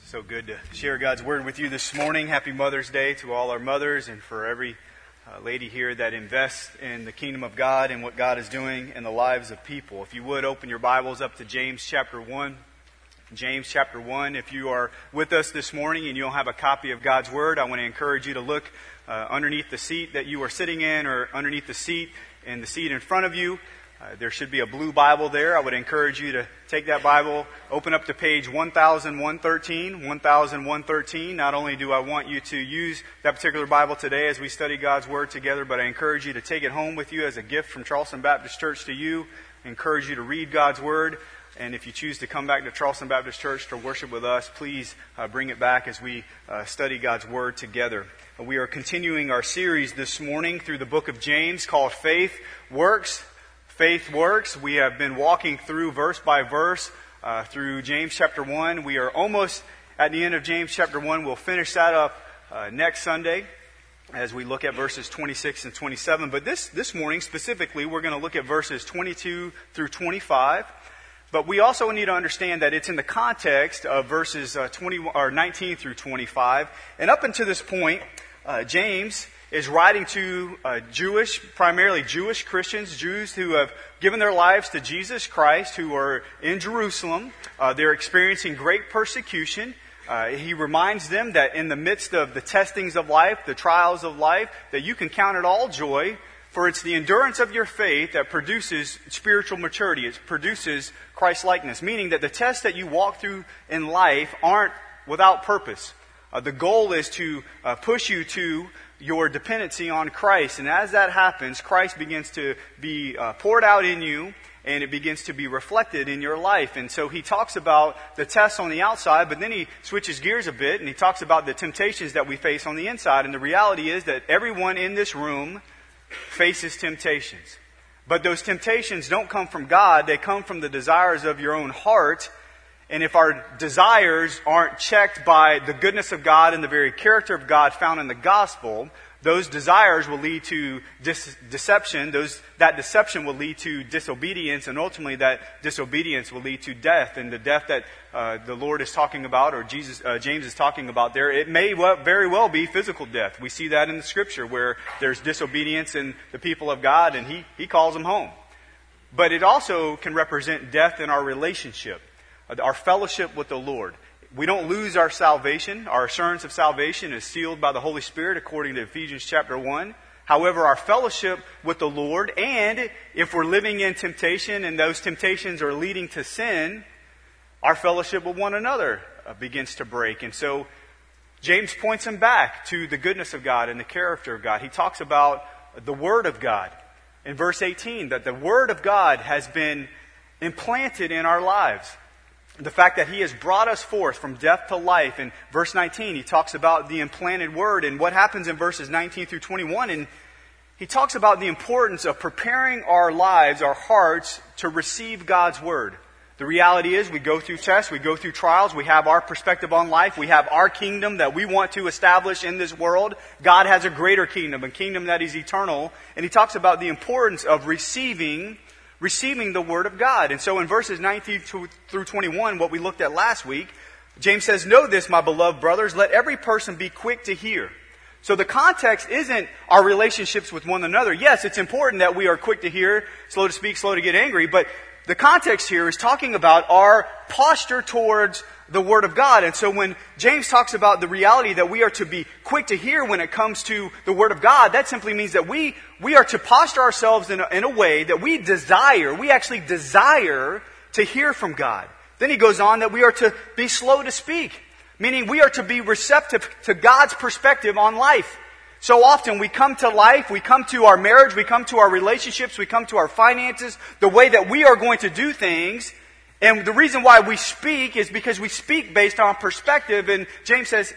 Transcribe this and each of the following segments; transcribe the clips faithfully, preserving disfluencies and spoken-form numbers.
So good to share God's Word with you this morning. Happy Mother's Day to all our mothers and for every uh, lady here that invests in the kingdom of God and what God is doing in the lives of people. If you would, open your Bibles up to James chapter one. James chapter one. If you are with us this morning and you don't have a copy of God's Word, I want to encourage you to look uh, underneath the seat that you are sitting in or underneath the seat and the seat in front of you. Uh, there should be a blue Bible there. I would encourage you to take that Bible, open up to page one thousand one thirteen, one thousand one thirteen. Not only do I want you to use that particular Bible today as we study God's Word together, but I encourage you to take it home with you as a gift from Charleston Baptist Church to you. I encourage you to read God's Word. And if you choose to come back to Charleston Baptist Church to worship with us, please uh, bring it back as we uh, study God's Word together. We are continuing our series this morning through the book of James called Faith Works. Faith Works. We have been walking through verse by verse uh, through James chapter one. We are almost at the end of James chapter one. We'll finish that up uh, next Sunday as we look at verses twenty-six and twenty-seven. But this, this morning specifically, we're going to look at verses twenty-two through twenty-five. But we also need to understand that it's in the context of verses uh, twenty or nineteen through twenty-five. And up until this point, uh, James is writing to uh, Jewish, primarily Jewish Christians, Jews who have given their lives to Jesus Christ, who are in Jerusalem. Uh, they're experiencing great persecution. Uh, he reminds them that in the midst of the testings of life, the trials of life, that you can count it all joy, for it's the endurance of your faith that produces spiritual maturity. It produces Christ-likeness, meaning that the tests that you walk through in life aren't without purpose. Uh, the goal is to uh, push you to your dependency on Christ. And as that happens, Christ begins to be uh, poured out in you, and it begins to be reflected in your life. And so he talks about the tests on the outside, but then he switches gears a bit, and he talks about the temptations that we face on the inside. And the reality is that everyone in this room faces temptations. But those temptations don't come from God. They come from the desires of your own heart. And if our desires aren't checked by the goodness of God and the very character of God found in the gospel, those desires will lead to dis- deception. Those, that deception will lead to disobedience, and ultimately that disobedience will lead to death. And the death that uh, the Lord is talking about, or Jesus, uh, James is talking about there, it may well, very well be physical death. We see that in the Scripture where there's disobedience in the people of God, and He He calls them home. But it also can represent death in our relationship, our fellowship with the Lord. We don't lose our salvation. Our assurance of salvation is sealed by the Holy Spirit according to Ephesians chapter one. However, our fellowship with the Lord, and if we're living in temptation and those temptations are leading to sin, our fellowship with one another begins to break. And so James points him back to the goodness of God and the character of God. He talks about the Word of God in verse eighteen, that the Word of God has been implanted in our lives. The fact that He has brought us forth from death to life. In verse nineteen, he talks about the implanted Word and what happens in verses nineteen through twenty-one. And he talks about the importance of preparing our lives, our hearts, to receive God's Word. The reality is we go through tests, we go through trials, we have our perspective on life, we have our kingdom that we want to establish in this world. God has a greater kingdom, a kingdom that is eternal. And he talks about the importance of receiving Receiving the Word of God. And so in verses nineteen through twenty-one, what we looked at last week, James says, "Know this, my beloved brothers, let every person be quick to hear." So the context isn't our relationships with one another. Yes, it's important that we are quick to hear, slow to speak, slow to get angry, but the context here is talking about our posture towards the Word of God. And so when James talks about the reality that we are to be quick to hear when it comes to the Word of God, that simply means that we, we are to posture ourselves in a, in a way that we desire, we actually desire to hear from God. Then he goes on that we are to be slow to speak, meaning we are to be receptive to God's perspective on life. So often we come to life, we come to our marriage, we come to our relationships, we come to our finances, the way that we are going to do things. And the reason why we speak is because we speak based on perspective. And James says,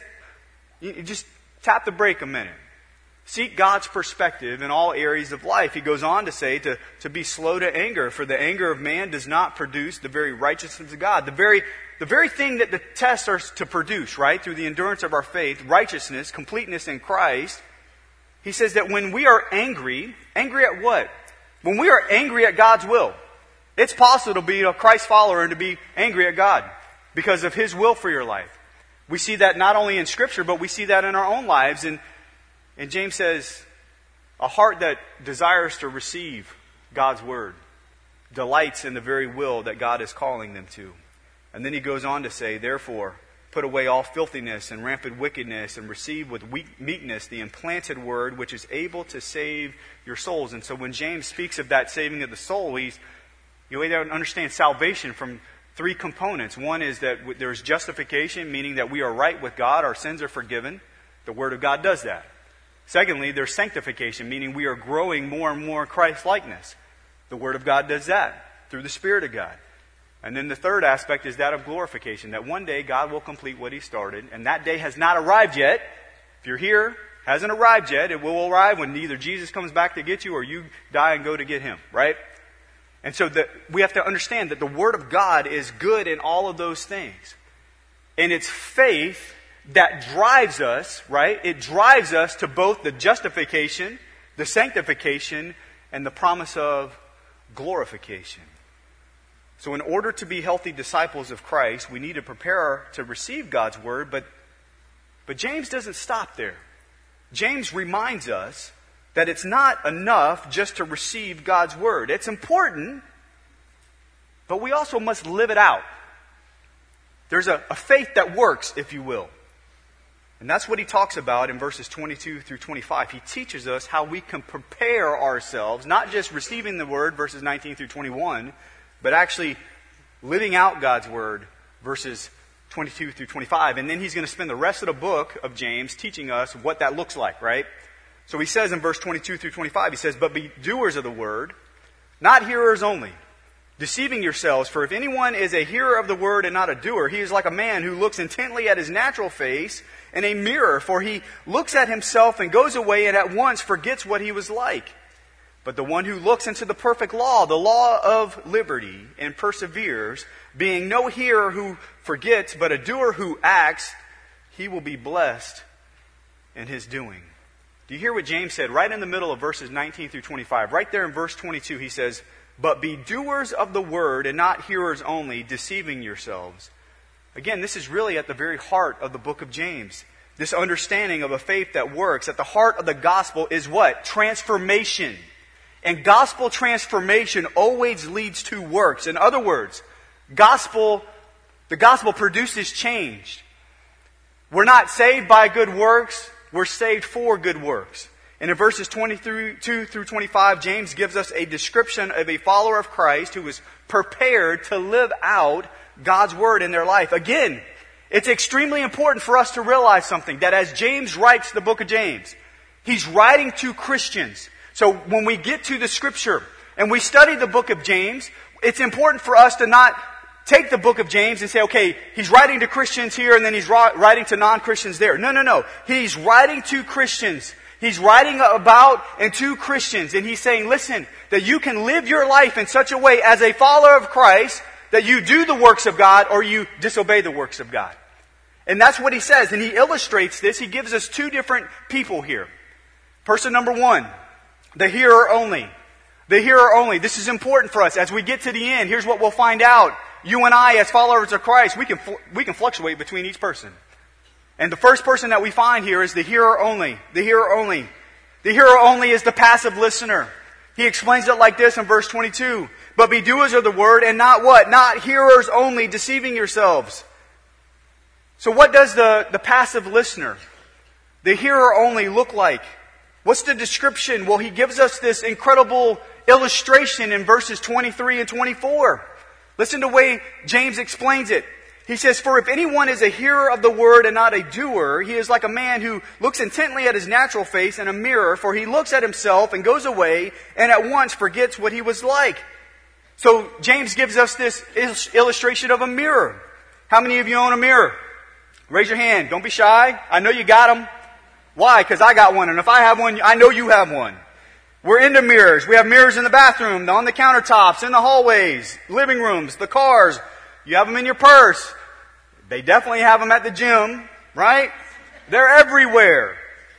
you just tap the brake a minute. Seek God's perspective in all areas of life. He goes on to say to, to be slow to anger, for the anger of man does not produce the very righteousness of God. The very, the very thing that the tests are to produce, right, through the endurance of our faith, righteousness, completeness in Christ. He says that when we are angry, angry at what? When we are angry at God's will. It's possible to be a Christ follower and to be angry at God because of His will for your life. We see that not only in Scripture, but we see that in our own lives. And, and James says, a heart that desires to receive God's Word delights in the very will that God is calling them to. And then he goes on to say, therefore, put away all filthiness and rampant wickedness, and receive with weak meekness the implanted word, which is able to save your souls. And so when James speaks of that saving of the soul, he's, you know, to understand salvation from three components. One is that there's justification, meaning that we are right with God, our sins are forgiven. The Word of God does that. Secondly, there's sanctification, meaning we are growing more and more Christ-likeness. The Word of God does that through the Spirit of God. And then the third aspect is that of glorification, that one day God will complete what He started, and that day has not arrived yet. If you're here, hasn't arrived yet. It will arrive when either Jesus comes back to get you or you die and go to get Him, right? And so the, we have to understand that the Word of God is good in all of those things. And it's faith that drives us, right? It drives us to both the justification, the sanctification, and the promise of glorification. So in order to be healthy disciples of Christ, we need to prepare to receive God's Word, but, but James doesn't stop there. James reminds us that it's not enough just to receive God's Word. It's important, but we also must live it out. There's a, a faith that works, if you will. And that's what he talks about in verses twenty-two through twenty-five. He teaches us how we can prepare ourselves, not just receiving the Word, verses nineteen through twenty-one, but actually living out God's Word, verses twenty-two through twenty-five. And then he's going to spend the rest of the book of James teaching us what that looks like, right? So he says in verse twenty-two through twenty-five, he says, but be doers of the Word, not hearers only, deceiving yourselves. For if anyone is a hearer of the Word and not a doer, he is like a man who looks intently at his natural face in a mirror. For he looks at himself and goes away and at once forgets what he was like. But the one who looks into the perfect law, the law of liberty, and perseveres, being no hearer who forgets, but a doer who acts, he will be blessed in his doing. Do you hear what James said right in the middle of verses nineteen through twenty-five? Right there in verse twenty-two, he says, but be doers of the word and not hearers only, deceiving yourselves. Again, this is really at the very heart of the book of James. This understanding of a faith that works. At the heart of the gospel is what? Transformation. And gospel transformation always leads to works. In other words, gospel, the gospel produces change. We're not saved by good works. We're saved for good works. And in verses twenty-two through twenty-five, James gives us a description of a follower of Christ who is prepared to live out God's Word in their life. Again, it's extremely important for us to realize something, that as James writes the book of James, he's writing to Christians. So when we get to the Scripture and we study the book of James, it's important for us to not take the book of James and say, okay, he's writing to Christians here and then he's writing to non-Christians there. No, no, no. He's writing to Christians. He's writing about and to Christians. And he's saying, listen, that you can live your life in such a way as a follower of Christ that you do the works of God or you disobey the works of God. And that's what he says. And he illustrates this. He gives us two different people here. Person number one, the hearer only. The hearer only. This is important for us. As we get to the end, here's what we'll find out. You and I, as followers of Christ, we can we can fluctuate between each person. And the first person that we find here is the hearer only. The hearer only. The hearer only is the passive listener. He explains it like this in verse twenty-two. But be doers of the word and not what? Not hearers only, deceiving yourselves. So what does the, the passive listener, the hearer only, look like? What's the description? Well, he gives us this incredible illustration in verses twenty-three and twenty-four. Listen to the way James explains it. He says, for if anyone is a hearer of the word and not a doer, he is like a man who looks intently at his natural face in a mirror, for he looks at himself and goes away and at once forgets what he was like. So James gives us this illustration of a mirror. How many of you own a mirror? Raise your hand. Don't be shy. I know you got them. Why? Because I got one. And if I have one, I know you have one. We're into mirrors. We have mirrors in the bathroom, on the countertops, in the hallways, living rooms, the cars. You have them in your purse. They definitely have them at the gym, right? They're everywhere.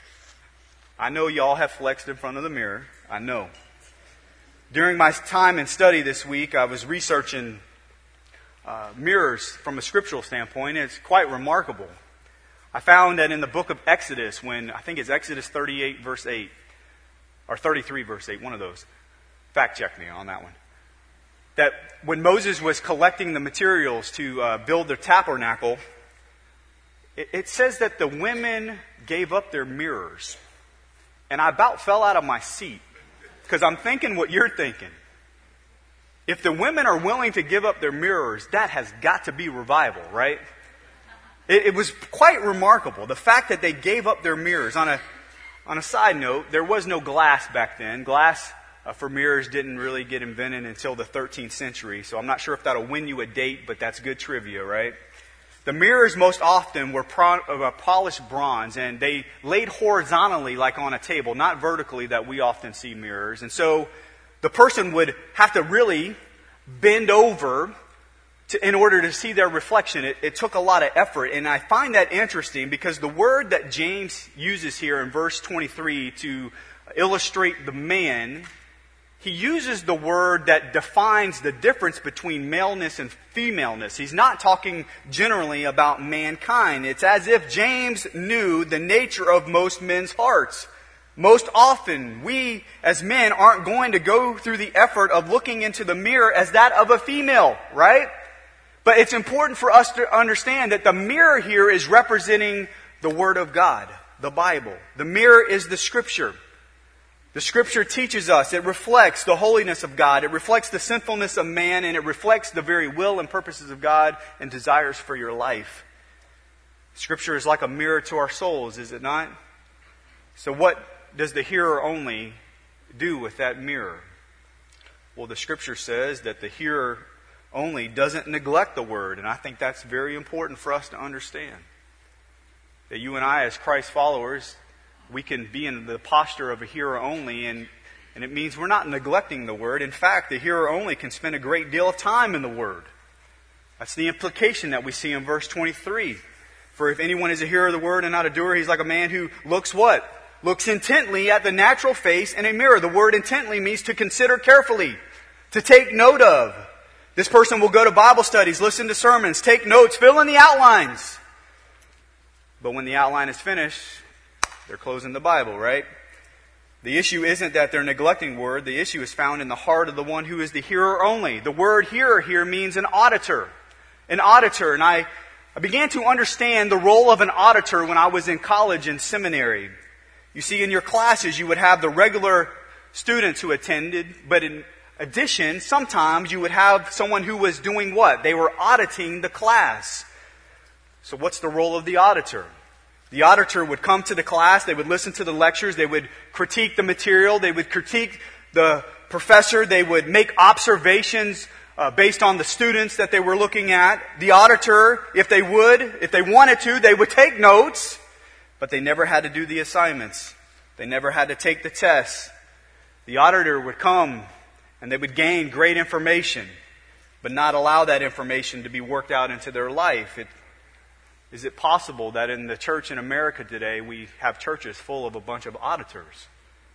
I know y'all have flexed in front of the mirror. I know. During my time in study this week, I was researching uh, mirrors from a scriptural standpoint. And it's quite remarkable. I found that in the book of Exodus, when, I think it's Exodus thirty-eight verse eight, or thirty-three verse eight, one of those. Fact check me on that one. That when Moses was collecting the materials to uh, build the tabernacle, it, it says that the women gave up their mirrors. And I about fell out of my seat, because I'm thinking what you're thinking. If the women are willing to give up their mirrors, that has got to be revival, right? It, it was quite remarkable. The fact that they gave up their mirrors. On a, on a side note, there was no glass back then. Glass uh, for mirrors didn't really get invented until the thirteenth century. So I'm not sure if that'll win you a date, but that's good trivia, right? The mirrors most often were pro, uh, polished bronze, and they laid horizontally like on a table, not vertically that we often see mirrors. And so the person would have to really bend over to, in order to see their reflection. It, it took a lot of effort, and I find that interesting because the word that James uses here in verse twenty-three to illustrate the man, he uses the word that defines the difference between maleness and femaleness. He's not talking generally about mankind. It's as if James knew the nature of most men's hearts. Most often, we as men aren't going to go through the effort of looking into the mirror as that of a female, right? But it's important for us to understand that the mirror here is representing the Word of God, the Bible. The mirror is the Scripture. The Scripture teaches us, it reflects the holiness of God, it reflects the sinfulness of man, and it reflects the very will and purposes of God and desires for your life. Scripture is like a mirror to our souls, is it not? So what does the hearer only do with that mirror? Well, the Scripture says that the hearer only doesn't neglect the Word, and I think that's very important for us to understand. That you and I, as Christ followers, we can be in the posture of a hearer only, and, and it means we're not neglecting the Word. In fact, the hearer only can spend a great deal of time in the Word. That's the implication that we see in verse twenty-three. For if anyone is a hearer of the Word and not a doer, he's like a man who looks what? Looks intently at the natural face in a mirror. The word intently means to consider carefully, to take note of. This person will go to Bible studies, listen to sermons, take notes, fill in the outlines. But when the outline is finished, they're closing the Bible, right? The issue isn't that they're neglecting word. The issue is found in the heart of the one who is the hearer only. The word hearer here means an auditor. An auditor. And I, I began to understand the role of an auditor when I was in college and seminary. You see, in your classes, you would have the regular students who attended, but in addition, sometimes you would have someone who was doing what? They were auditing the class. So what's the role of the auditor? The auditor would come to the class, they would listen to the lectures, they would critique the material, they would critique the professor, they would make observations uh, based on the students that they were looking at. The auditor, if they would, if they wanted to, they would take notes. But they never had to do the assignments. They never had to take the tests. The auditor would come and they would gain great information, but not allow that information to be worked out into their life. It, is it possible that in the church in America today we have churches full of a bunch of auditors?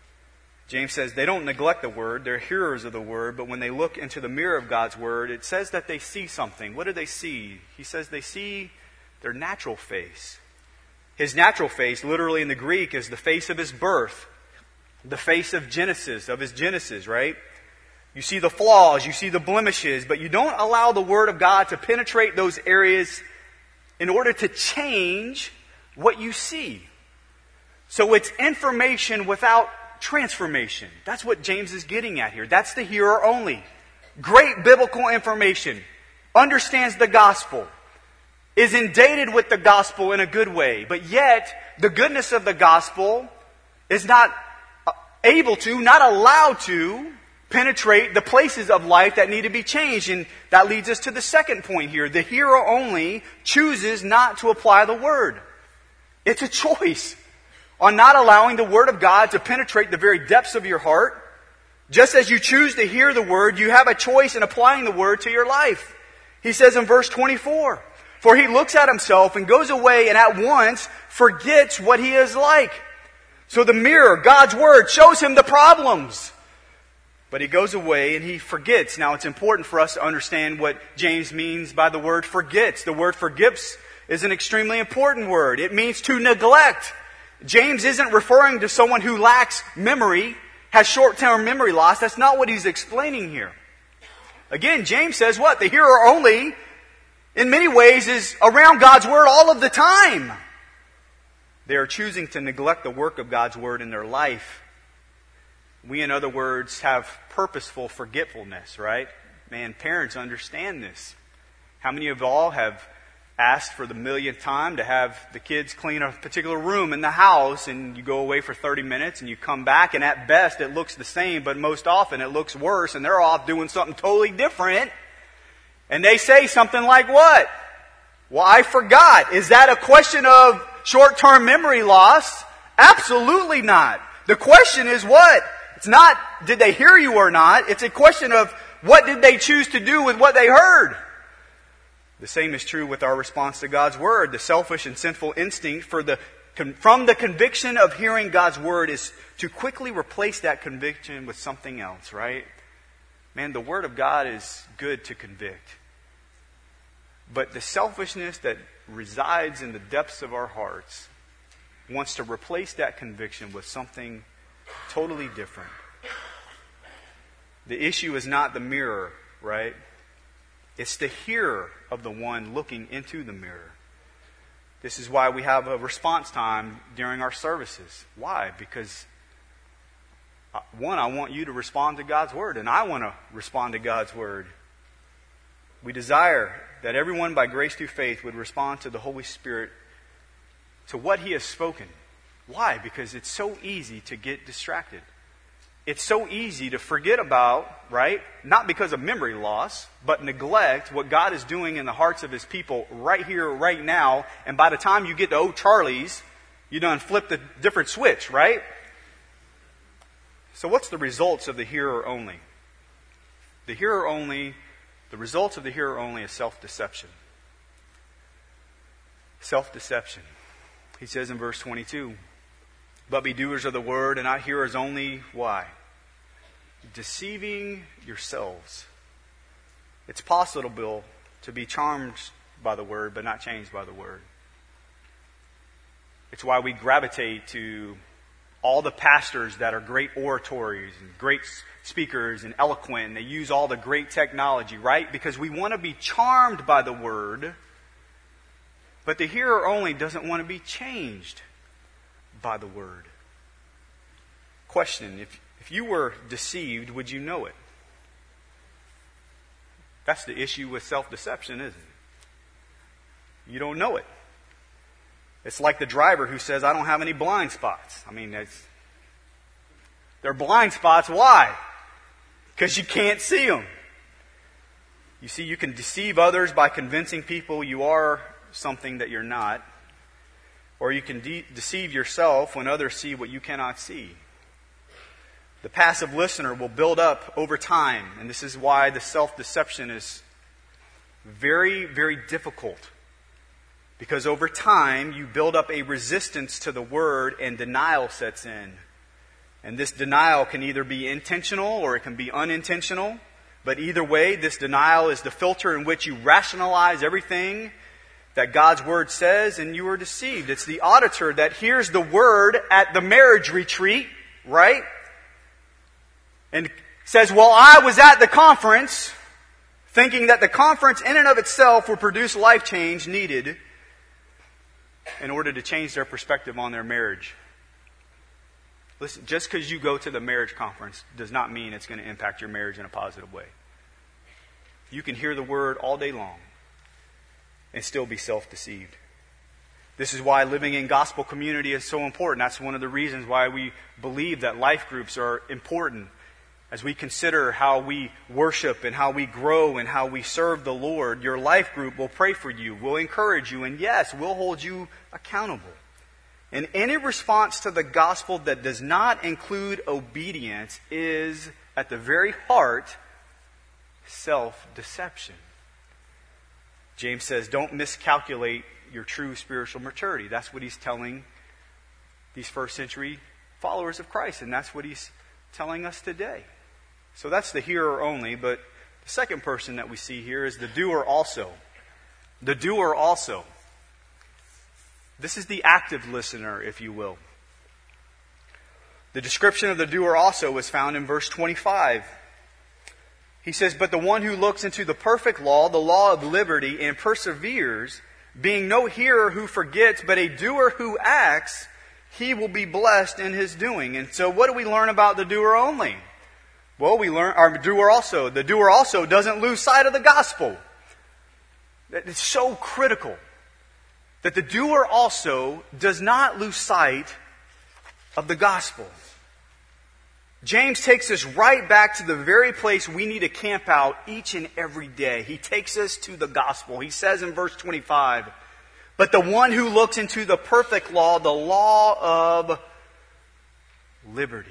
James says they don't neglect the Word, they're hearers of the Word, but when they look into the mirror of God's Word, it says that they see something. What do they see? He says they see their natural face. His natural face, literally in the Greek, is the face of his birth. The face of Genesis, of his Genesis, right? You see the flaws, you see the blemishes, but you don't allow the Word of God to penetrate those areas in order to change what you see. So it's information without transformation. That's what James is getting at here. That's the hearer only. Great biblical information. Understands the gospel. Is inundated with the gospel in a good way. But yet, the goodness of the gospel is not able to, not allowed to, penetrate the places of life that need to be changed. And that leads us to the second point here. The hearer only chooses not to apply the Word. It's a choice on not allowing the Word of God to penetrate the very depths of your heart. Just as you choose to hear the Word, you have a choice in applying the Word to your life. He says in verse twenty-four, for he looks at himself and goes away and at once forgets what he is like. So the mirror, God's Word, shows him the problems. But he goes away and he forgets. Now it's important for us to understand what James means by the word forgets. The word forgets is an extremely important word. It means to neglect. James isn't referring to someone who lacks memory, has short-term memory loss. That's not what he's explaining here. Again, James says what? The hearer only, in many ways, is around God's Word all of the time. They are choosing to neglect the work of God's Word in their life. We, in other words, have purposeful forgetfulness, right? Man, parents understand this. How many of y'all have asked for the millionth time to have the kids clean a particular room in the house, and you go away for thirty minutes and you come back, and at best it looks the same, but most often it looks worse, and they're off doing something totally different. And they say something like what? Well, I forgot. Is that a question of short-term memory loss? Absolutely not. The question is what? It's not did they hear you or not. It's a question of what did they choose to do with what they heard. The same is true with our response to God's Word. The selfish and sinful instinct for the, from the conviction of hearing God's Word is to quickly replace that conviction with something else, right? Man, the Word of God is good to convict. But the selfishness that resides in the depths of our hearts wants to replace that conviction with something totally different. The issue is not the mirror, right? It's the hearer of the one looking into the mirror. This is why we have a response time during our services. Why? Because, one, I want you to respond to God's Word, and I want to respond to God's Word. We desire that everyone by grace through faith would respond to the Holy Spirit, to what He has spoken. Why? Because it's so easy to get distracted. It's so easy to forget about, right? Not because of memory loss, but neglect what God is doing in the hearts of His people right here, right now. And by the time you get to Old Charlie's, you done flipped a different switch, right? So what's the results of the hearer only? The hearer only, the results of the hearer only is self-deception. Self-deception. He says in verse twenty-two, but be doers of the word and not hearers only. Why? Deceiving yourselves. It's possible to be charmed by the word but not changed by the word. It's why we gravitate to all the pastors that are great orators and great speakers and eloquent, and they use all the great technology, right? Because we want to be charmed by the word, but the hearer only doesn't want to be changed by the word. Question, if, if you were deceived, would you know it? That's the issue with self-deception, isn't it? You don't know it. It's like the driver who says, I don't have any blind spots. I mean, it's, they're blind spots. Why? Because you can't see them. You see, you can deceive others by convincing people you are something that you're not. Or you can de- deceive yourself when others see what you cannot see. The passive listener will build up over time. And this is why the self-deception is very, very difficult. Because over time, you build up a resistance to the word and denial sets in. And this denial can either be intentional or it can be unintentional. But either way, this denial is the filter in which you rationalize everything that God's word says, and you are deceived. It's the auditor that hears the word at the marriage retreat, right? And says, well, I was at the conference, thinking that the conference in and of itself will produce life change needed in order to change their perspective on their marriage. Listen, just because you go to the marriage conference does not mean it's going to impact your marriage in a positive way. You can hear the word all day long and still be self-deceived. This is why living in gospel community is so important. That's one of the reasons why we believe that life groups are important. As we consider how we worship and how we grow and how we serve the Lord, your life group will pray for you, will encourage you, and yes, will hold you accountable. And any response to the gospel that does not include obedience is, at the very heart, self-deception. James says, don't miscalculate your true spiritual maturity. That's what he's telling these first century followers of Christ, and that's what he's telling us today. So that's the hearer only, but the second person that we see here is the doer also. The doer also. This is the active listener, if you will. The description of the doer also was found in verse twenty-five. He says, "But the one who looks into the perfect law, the law of liberty, and perseveres, being no hearer who forgets, but a doer who acts, he will be blessed in his doing." And so what do we learn about the doer only? Well, we learn, our doer also, the doer also doesn't lose sight of the gospel. It's so critical that the doer also does not lose sight of the gospel. James takes us right back to the very place we need to camp out each and every day. He takes us to the gospel. He says in verse twenty-five, "But the one who looks into the perfect law, the law of liberty."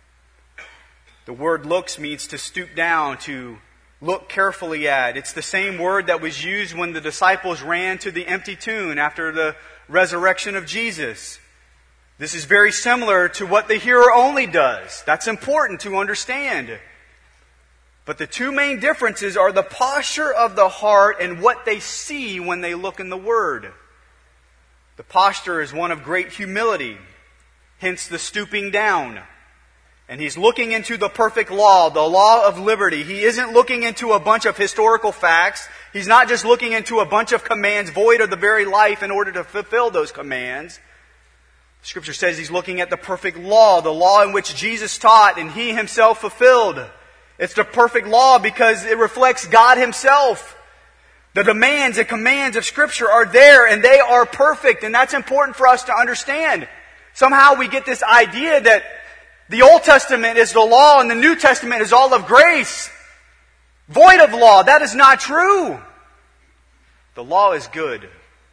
The word looks means to stoop down, to look carefully at. It's the same word that was used when the disciples ran to the empty tomb after the resurrection of Jesus. This is very similar to what the hearer only does. That's important to understand. But the two main differences are the posture of the heart and what they see when they look in the Word. The posture is one of great humility, hence the stooping down. And he's looking into the perfect law, the law of liberty. He isn't looking into a bunch of historical facts. He's not just looking into a bunch of commands void of the very life in order to fulfill those commands. Scripture says he's looking at the perfect law, the law in which Jesus taught and He Himself fulfilled. It's the perfect law because it reflects God Himself. The demands and commands of Scripture are there and they are perfect, and that's important for us to understand. Somehow we get this idea that the Old Testament is the law and the New Testament is all of grace, void of law. That is not true. The law is good.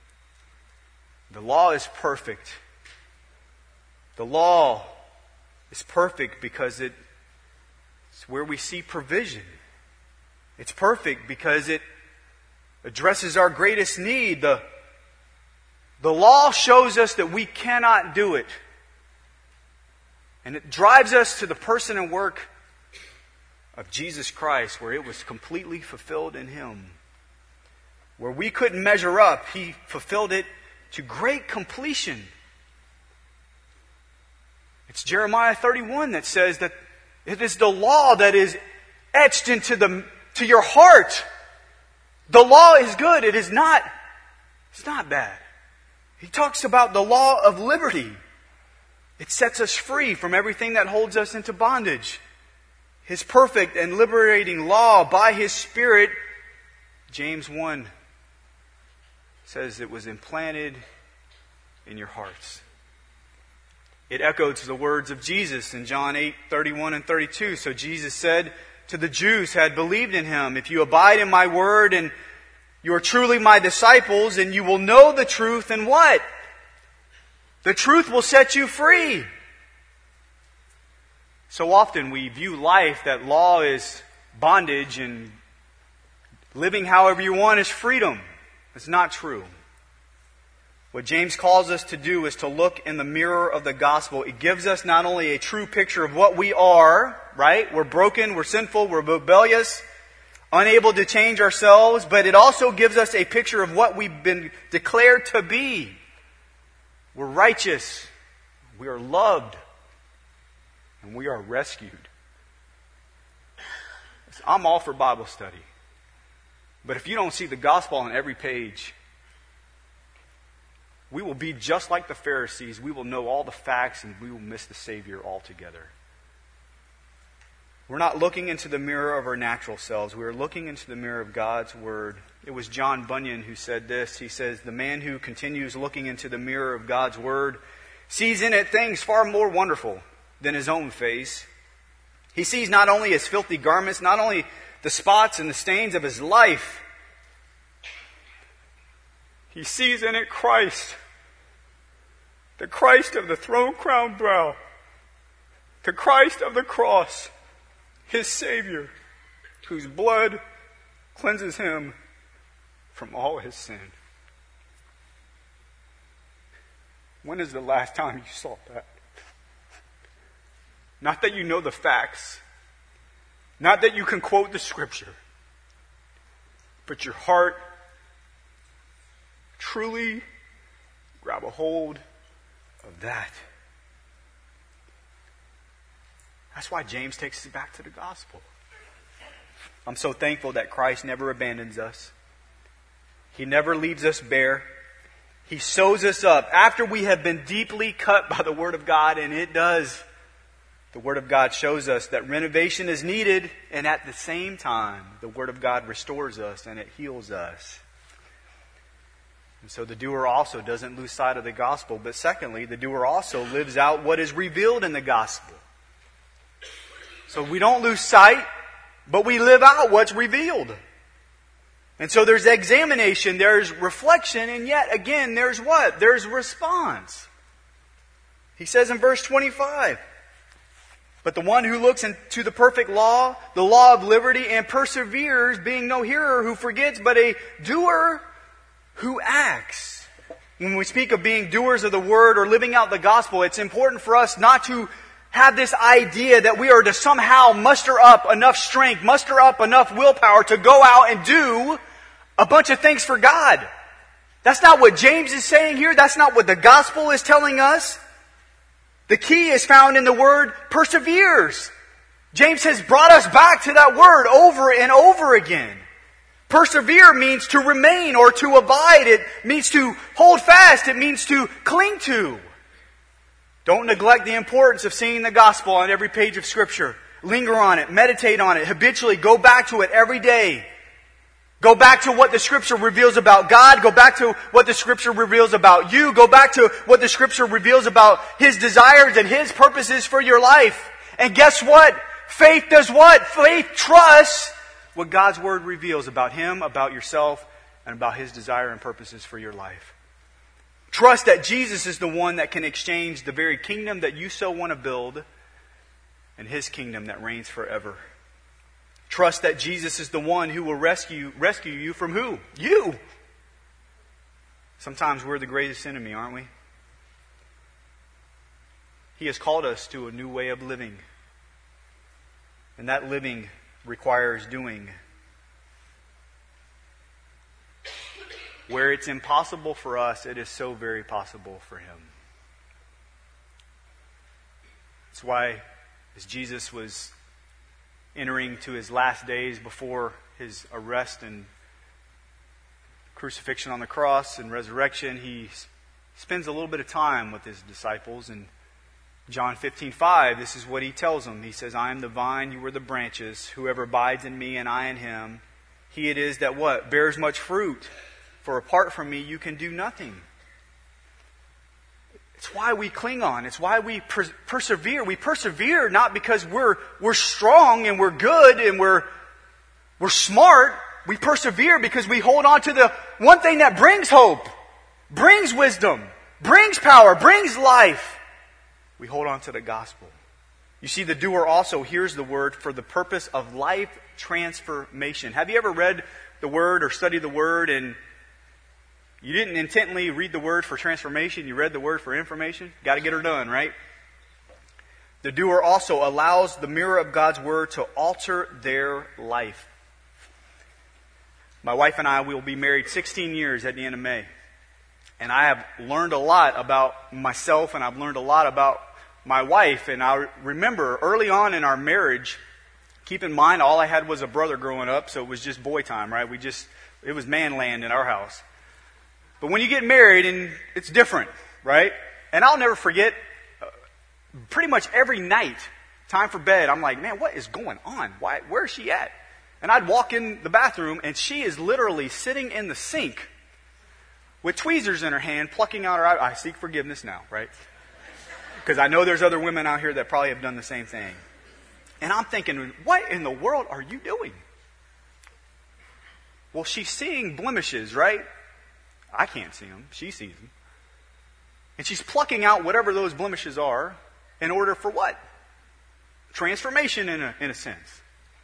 The law is perfect. The law is perfect because it, it's where we see provision. It's perfect because it addresses our greatest need. The, the law shows us that we cannot do it. And it drives us to the person and work of Jesus Christ, where it was completely fulfilled in Him. Where we couldn't measure up, He fulfilled it to great completion. It's Jeremiah thirty-one that says that it is the law that is etched into the to your heart. The law is good. It is not, it's not bad. He talks about the law of liberty. It sets us free from everything that holds us into bondage. His perfect and liberating law by His Spirit, James one says it was implanted in your hearts. It echoes the words of Jesus in John eight, thirty-one and thirty-two. So Jesus said to the Jews who had believed in Him, "If you abide in my word and you are truly my disciples, and you will know the truth, and what? The truth will set you free." So often we view life that law is bondage and living however you want is freedom. It's not true. What James calls us to do is to look in the mirror of the gospel. It gives us not only a true picture of what we are, right? We're broken, we're sinful, we're rebellious, unable to change ourselves, but it also gives us a picture of what we've been declared to be. We're righteous, we are loved, and we are rescued. I'm all for Bible study. But if you don't see the gospel on every page, we will be just like the Pharisees. We will know all the facts and we will miss the Savior altogether. We're not looking into the mirror of our natural selves. We are looking into the mirror of God's Word. It was John Bunyan who said this. He says, "The man who continues looking into the mirror of God's Word sees in it things far more wonderful than his own face. He sees not only his filthy garments, not only the spots and the stains of his life. He sees in it Christ, the Christ of the throne-crowned brow, the Christ of the cross, His Savior, whose blood cleanses him from all his sin." When is the last time you saw that? Not that you know the facts, not that you can quote the Scripture, but your heart truly Grab a hold of that. That's why James takes us back to the gospel. I'm so thankful that Christ never abandons us. He never leaves us bare. He sews us up after we have been deeply cut by the Word of God, and it does. The Word of God shows us that renovation is needed, and at the same time, the Word of God restores us and it heals us. And so the doer also doesn't lose sight of the gospel, but secondly, the doer also lives out what is revealed in the gospel. So we don't lose sight, but we live out what's revealed. And so there's examination, there's reflection, and yet again, there's what? There's response. He says in verse twenty-five, but the one who looks into the perfect law, the law of liberty, and perseveres, being no hearer who forgets, but a doer who acts. When we speak of being doers of the word or living out the gospel, it's important for us not to have this idea that we are to somehow muster up enough strength, muster up enough willpower to go out and do a bunch of things for God. That's not what James is saying here. That's not what the gospel is telling us. The key is found in the word perseveres. James has brought us back to that word over and over again. Persevere means to remain or to abide. It means to hold fast. It means to cling to. Don't neglect the importance of seeing the gospel on every page of Scripture. Linger on it. Meditate on it. Habitually go back to it every day. Go back to what the Scripture reveals about God. Go back to what the Scripture reveals about you. Go back to what the Scripture reveals about His desires and His purposes for your life. And guess what? Faith does what? Faith trusts what God's Word reveals about Him, about yourself, and about His desire and purposes for your life. Trust that Jesus is the one that can exchange the very kingdom that you so want to build and His kingdom that reigns forever. Trust that Jesus is the one who will rescue rescue you from who? You! Sometimes we're the greatest enemy, aren't we? He has called us to a new way of living. And that living requires doing. Where it's impossible for us, it is so very possible for Him. That's why, as Jesus was entering to His last days before His arrest and crucifixion on the cross and resurrection, He spends a little bit of time with His disciples. And John fifteen five, this is what He tells them. He says, I am the vine, you are the branches. Whoever abides in me and I in him, he it is that what? Bears much fruit. For apart from me, you can do nothing. It's why we cling on. It's why we per- persevere. We persevere not because we're we're strong and we're good and we're we're smart. We persevere because we hold on to the one thing that brings hope, brings wisdom, brings power, brings life. We hold on to the gospel. You see, the doer also hears the word for the purpose of life transformation. Have you ever read the word or studied the word and you didn't intently read the word for transformation, you read the word for information? Got to get her done, right? The doer also allows the mirror of God's word to alter their life. My wife and I will be married sixteen years at the end of May. And I have learned a lot about myself and I've learned a lot about my wife. And I remember early on in our marriage, keep in mind all I had was a brother growing up, so it was just boy time, right? We just, it was man land in our house. But when you get married, and it's different, right? And I'll never forget, uh, pretty much every night, time for bed, I'm like, man, what is going on? Why? Where is she at? And I'd walk in the bathroom, and she is literally sitting in the sink with tweezers in her hand, plucking out her eye. I seek forgiveness now, right? Because I know there's other women out here that probably have done the same thing. And I'm thinking, what in the world are you doing? Well, she's seeing blemishes, right? I can't see them. She sees them. And she's plucking out whatever those blemishes are in order for what? Transformation in a, in a sense.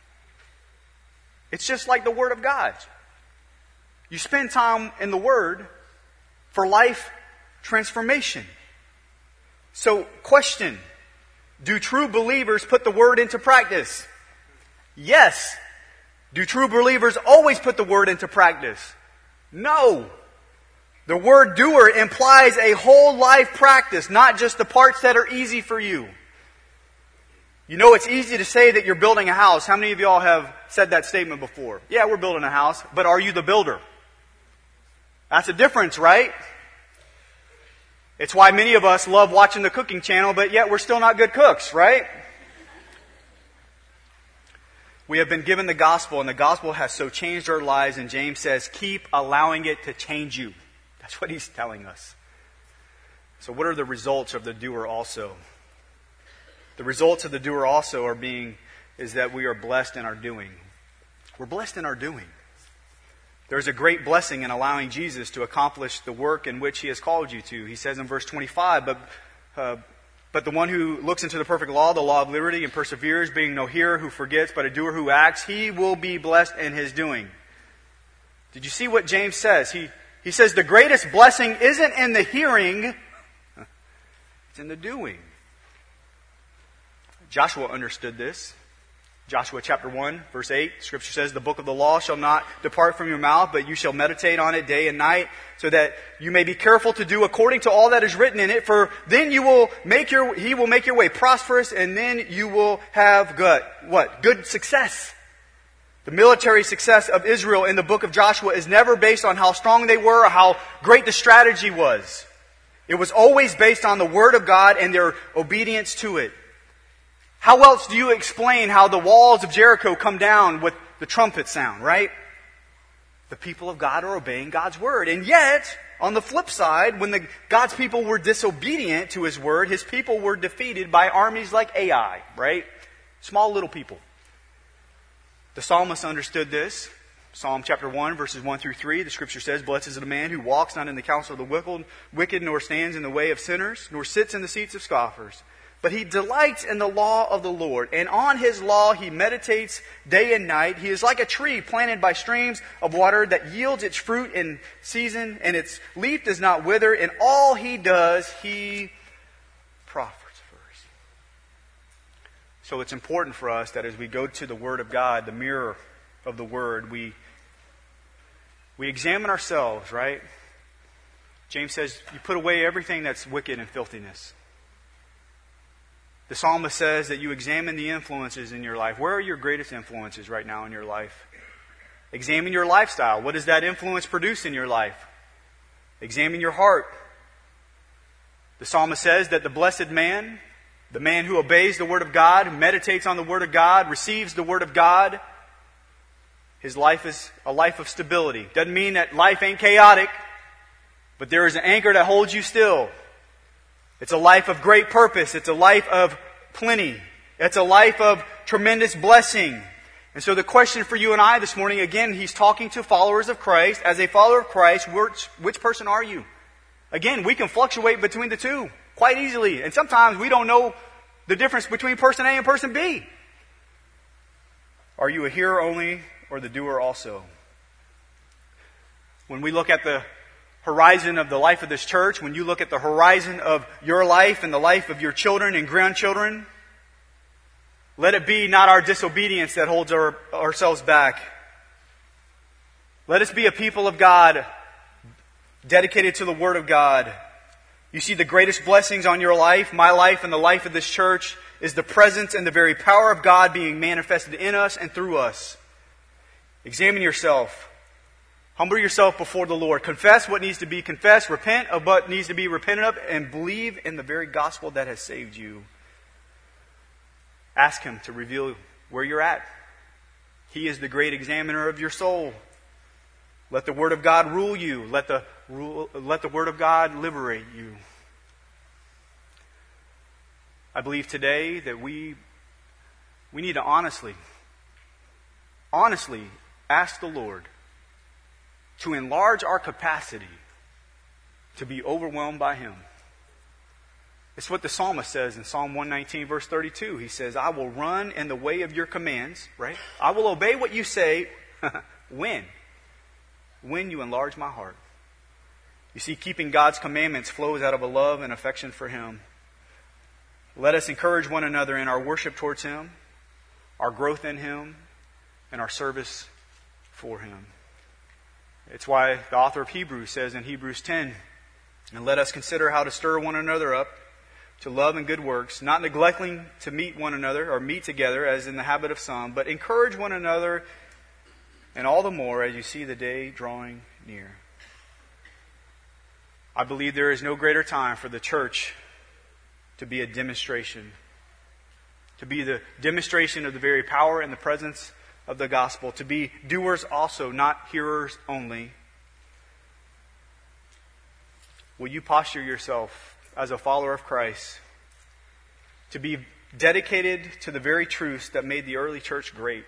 It's just like the Word of God. You spend time in the Word for life transformation. So, question. Do true believers put the Word into practice? Yes. Do true believers always put the Word into practice? No. The word doer implies a whole life practice, not just the parts that are easy for you. You know, it's easy to say that you're building a house. How many of y'all have said that statement before? Yeah, we're building a house, but are you the builder? That's a difference, right? It's why many of us love watching the cooking channel, but yet we're still not good cooks, right? We have been given the gospel, and the gospel has so changed our lives, and James says, keep allowing it to change you. That's what he's telling us. So what are the results of the doer also? The results of the doer also are being, is that we are blessed in our doing. We're blessed in our doing. There's a great blessing in allowing Jesus to accomplish the work in which he has called you to. He says in verse twenty-five, but uh, but the one who looks into the perfect law, the law of liberty, and perseveres, being no hearer who forgets, but a doer who acts, he will be blessed in his doing. Did you see what James says? He He says the greatest blessing isn't in the hearing, it's in the doing. Joshua understood this. Joshua chapter one, verse eight, Scripture says, the book of the law shall not depart from your mouth, but you shall meditate on it day and night, so that you may be careful to do according to all that is written in it, for then you will make your, he will make your way prosperous, and then you will have good, what? Good success. The military success of Israel in the book of Joshua is never based on how strong they were or how great the strategy was. It was always based on the Word of God and their obedience to it. How else do you explain how the walls of Jericho come down with the trumpet sound, right? The people of God are obeying God's Word. And yet, on the flip side, when the, God's people were disobedient to His Word, His people were defeated by armies like Ai, right? Small little people. The psalmist understood this. Psalm chapter one, verses one through three, the Scripture says, blessed is the man who walks not in the counsel of the wicked, nor stands in the way of sinners, nor sits in the seats of scoffers. But he delights in the law of the Lord, and on his law he meditates day and night. He is like a tree planted by streams of water that yields its fruit in season, and its leaf does not wither. In all he does, he prospers. So it's important for us that as we go to the Word of God, the mirror of the Word, we we examine ourselves, right? James says, you put away everything that's wicked and filthiness. The psalmist says that you examine the influences in your life. Where are your greatest influences right now in your life? Examine your lifestyle. What does that influence produce in your life? Examine your heart. The psalmist says that the blessed man, the man who obeys the Word of God, who meditates on the Word of God, receives the Word of God, his life is a life of stability. Doesn't mean that life ain't chaotic, but there is an anchor that holds you still. It's a life of great purpose. It's a life of plenty. It's a life of tremendous blessing. And so the question for you and I this morning, again, he's talking to followers of Christ. As a follower of Christ, which, which person are you? Again, we can fluctuate between the two quite easily. And sometimes we don't know the difference between person A and person B. Are you a hearer only or the doer also? When we look at the horizon of the life of this church, when you look at the horizon of your life and the life of your children and grandchildren, let it be not our disobedience that holds our, ourselves back. Let us be a people of God, dedicated to the Word of God. You see, the greatest blessings on your life, my life, and the life of this church is the presence and the very power of God being manifested in us and through us. Examine yourself. Humble yourself before the Lord. Confess what needs to be confessed. Repent of what needs to be repented of. And believe in the very gospel that has saved you. Ask Him to reveal where you're at. He is the great examiner of your soul. Let the Word of God rule you. Let the, rule, let the Word of God liberate you. I believe today that we, we need to honestly, honestly ask the Lord to enlarge our capacity to be overwhelmed by Him. It's what the psalmist says in Psalm one nineteen, verse thirty-two. He says, I will run in the way of your commands, right? I will obey what you say. When? When you enlarge my heart. You see, keeping God's commandments flows out of a love and affection for Him. Let us encourage one another in our worship towards Him, our growth in Him, and our service for Him. It's why the author of Hebrews says in Hebrews ten, and let us consider how to stir one another up to love and good works, not neglecting to meet one another or meet together as in the habit of some, but encourage one another, and all the more as you see the day drawing near. I believe there is no greater time for the church to be a demonstration, to be the demonstration of the very power and the presence of the gospel, to be doers also, not hearers only. Will you posture yourself as a follower of Christ to be dedicated to the very truths that made the early church great?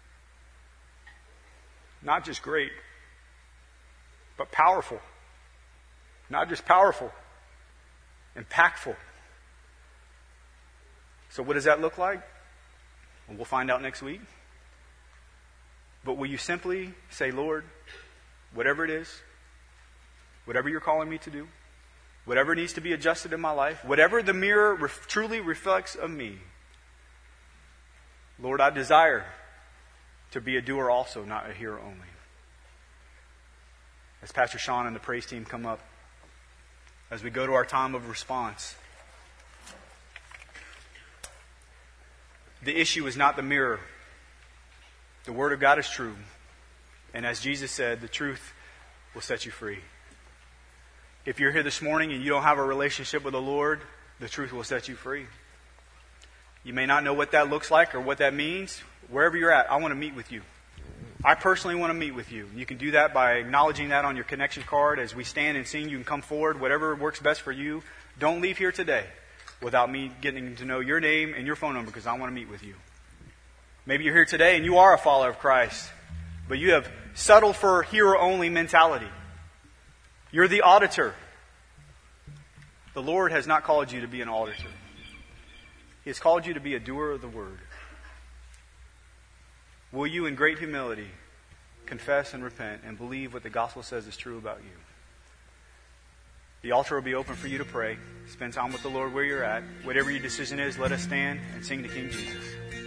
Not just great, but powerful. Not just powerful, impactful. So what does that look like? Well, we'll find out next week. But will you simply say, Lord, whatever it is, whatever you're calling me to do, whatever needs to be adjusted in my life, whatever the mirror ref- truly reflects of me, Lord, I desire to be a doer also, not a hearer only. As Pastor Sean and the praise team come up, as we go to our time of response, the issue is not the mirror. The Word of God is true. And as Jesus said, the truth will set you free. If you're here this morning and you don't have a relationship with the Lord, the truth will set you free. You may not know what that looks like or what that means. Wherever you're at, I want to meet with you. I personally want to meet with you. You can do that by acknowledging that on your connection card. As we stand and sing, you can come forward. Whatever works best for you. Don't leave here today without me getting to know your name and your phone number, because I want to meet with you. Maybe you're here today and you are a follower of Christ, but you have settled for hearer-only mentality. You're the auditor. The Lord has not called you to be an auditor. He has called you to be a doer of the Word. Will you, in great humility, confess and repent and believe what the gospel says is true about you? The altar will be open for you to pray. Spend time with the Lord where you're at. Whatever your decision is, let us stand and sing to King Jesus.